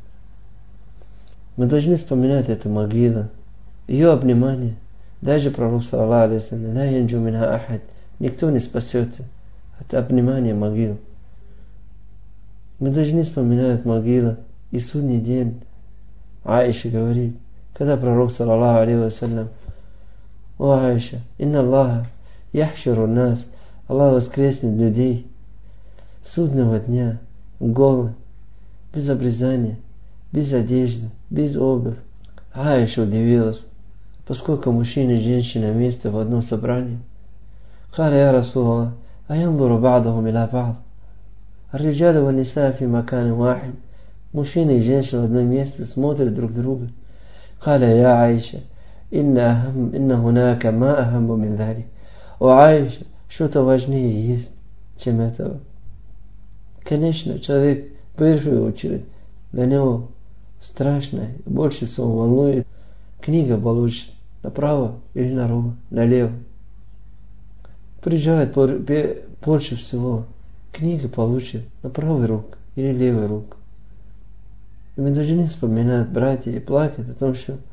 Мы должны вспоминать эту могилу, ее обнимание. Даже пророк, саллаллаху алейхи вассалям, «Ла янджу минха ахад». Никто не спасется от обнимания могил. Мы должны вспоминать могилу и судный день. Аиша говорит, когда пророк, саллаллаху алейхи вассалям: «О Аиша, инна Аллаха яхшуру нас», Аллах воскреснет людей судного дня, голый, без обрезания, без одежды, без обуви. Аиша удивилась, поскольку мужчина и женщина вместе в одном собрании. قال يا رسول الله أينظر بعضهم إلى بعض الرجال والنساء في مكان واحد. Мужчины и женщины в одном месте смотрят друг друга. قال يا عائشة إن أهم إن هناك ما أهم من ذلك. О Аиша, что-то важнее есть, чем этого. Конечно, человек в первую очередь, для него страшно, больше всего волнует, книга получит направо или налево, налево. Приезжает больше всего, книга получит на правой руке или левой руке. И мы должны вспоминать, братья, и плакать о том, что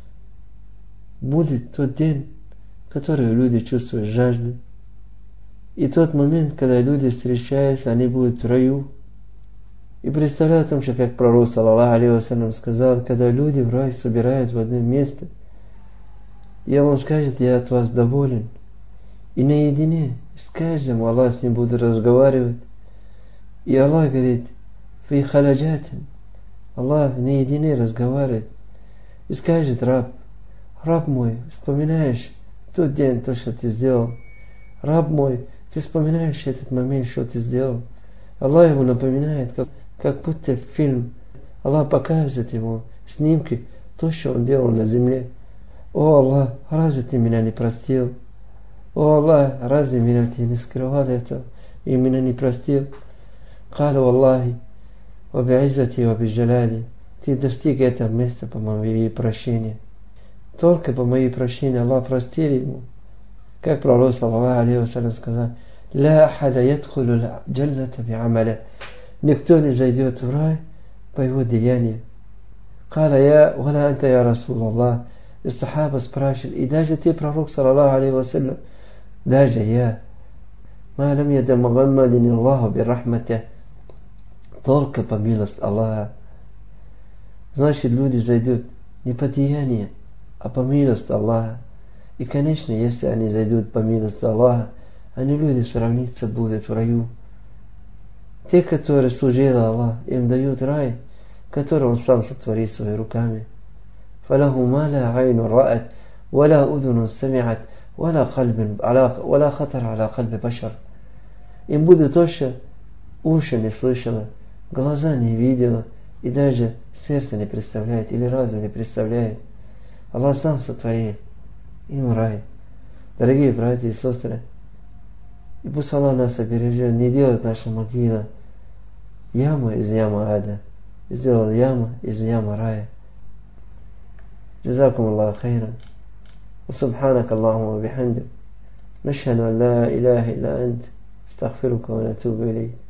будет тот день, который люди чувствуют жажду. И тот момент, когда люди встречаются, они будут в раю. И представляю о том, что как пророк, саллаллаху алейхи вассалям, сказал, когда люди в рай собирают в одно место, и он скажет: я от вас доволен. И наедине с каждым Аллах с ним будет разговаривать. И Аллах говорит: фи халяджатин. Аллах наедине разговаривает. И скажет: раб, раб мой, вспоминаешь тот день, то, что ты сделал? Раб мой, ты вспоминаешь этот момент, что ты сделал? Аллах ему напоминает, как, как будто фильм. Аллах показывает ему снимки, то, что он делал на земле. О Аллах, разве ты меня не простил? О Аллах, разве меня ты не скрывал это и меня не простил? Каля Аллахи, ва би'иззати ва би'джаляли. Ты достиг этого места по моей прощению. Только по моей прощению Аллах простил ему. Как пророк, саллаллаху алейхи вассалям, сказал: ля ахада ядхулу джанната би'амаля. Никто не зайдет в рай по его деянию. Каля я, валя анта я Расул Аллах. И сахаба спрашивали: и даже ты, пророк, саллаллаху алейхи вассалям? Даже я. Ма лам ядамагаммадини Аллаху бирахмате. Только по милости Аллаха. Значит, люди зайдут не по деянию, а по милости Аллаха. И, конечно, если они зайдут по милости Аллаха, они люди сравниться будут в раю. Те, которые служили Аллаху, им дают рай, который Он сам сотворит своими руками. فله ما لا عين رأت ولا أذن سمعت ولا قلب على ولا خطر على قلب بشر. Им будет то, что уши не слышало, глаза не видела, и даже сердце не представляет, или разум не представляет. Аллах сам сотворит им рай. Дорогие братья и сестры, и пусть Аллах нас обережет, не делает наша могила яму из ямы ада, сделал яму из ямы рая. جزاكم الله خيرا وسبحانك اللهم وبحمدك نشهد أن لا إله إلا أنت استغفرك ونتوب إليك.